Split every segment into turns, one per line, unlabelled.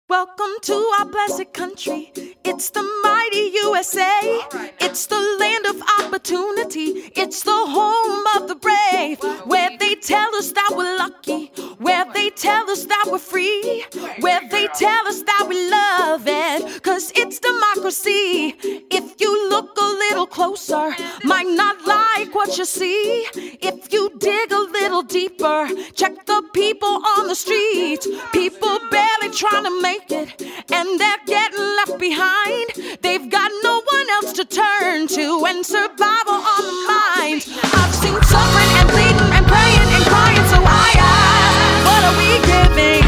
Welcome to our blessed country. It's the mighty USA. It's the land of opportunity. It's the home of the brave. Where they tell us that we're lucky. Where they tell us that we're free. Where they tell us that we love it. 'Cause it's democracy. If you look a little closer, might not like what you see. If you dig a little deeper, check the people on the streets. People barely trying to make it, and they're getting left behind. They've got no one else to turn to, and survival on the mind. I've seen suffering and bleeding and praying and crying, so I ask, what are we giving?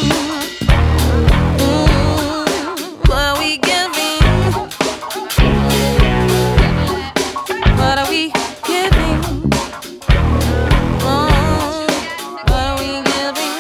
What are we giving? What are we giving? What are we giving?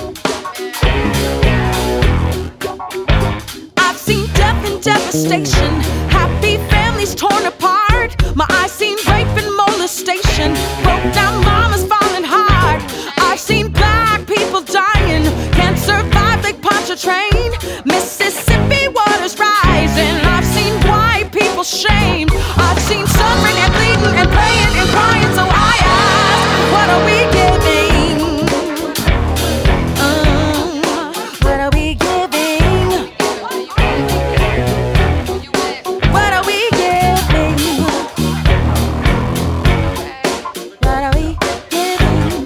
I've seen death and devastation, happy families torn apart. My eyes seen rape and molestation, broke down mamas falling hard. I've seen black people dying, can't survive, they punch a train. Mississippi waters rising, I've seen white people shamed. I've seen suffering and bleeding and praying and crying, so I ask, what are we giving? What are we giving? What are we giving? What are we giving?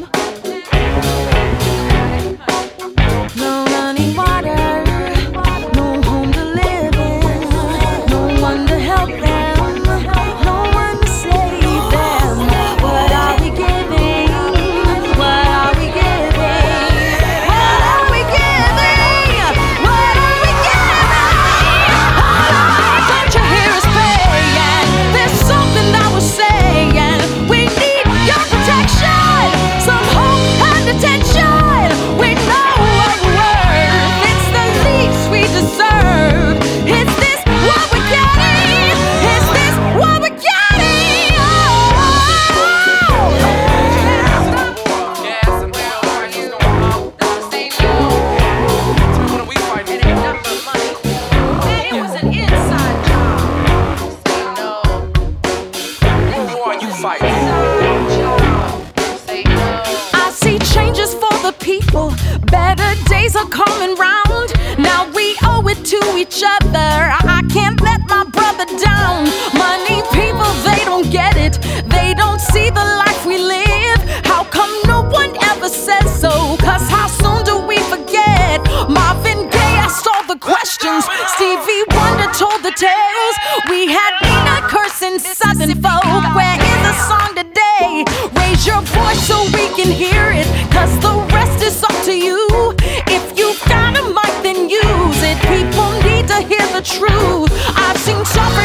No running water, no home to live in, no one to help them, no one to save them. What are we giving? What are we giving? What are we giving? What are we giving? Don't you hear us praying? There's something that we're saying. We need your protection, some hope and attention. We know what we're worth. It's the least we deserve. Is this what we're getting? Is this what we're getting? It was an inside job. I see changes for the people. Better days are coming round. Now we owe it to each other. I can't let my brother down. Money people, they don't get it. They don't see the life we live. How come no one ever says so? 'Cause how soon do we forget? Marvin Gaye asked all the questions. Stevie Wonder told the tales. We had Nina cursing Southern folk. Where is the song today? Raise your voice so we can hear it, 'cause the rest is up to you. If you've got a mic, then use it. People need to hear the truth. I've seen suffering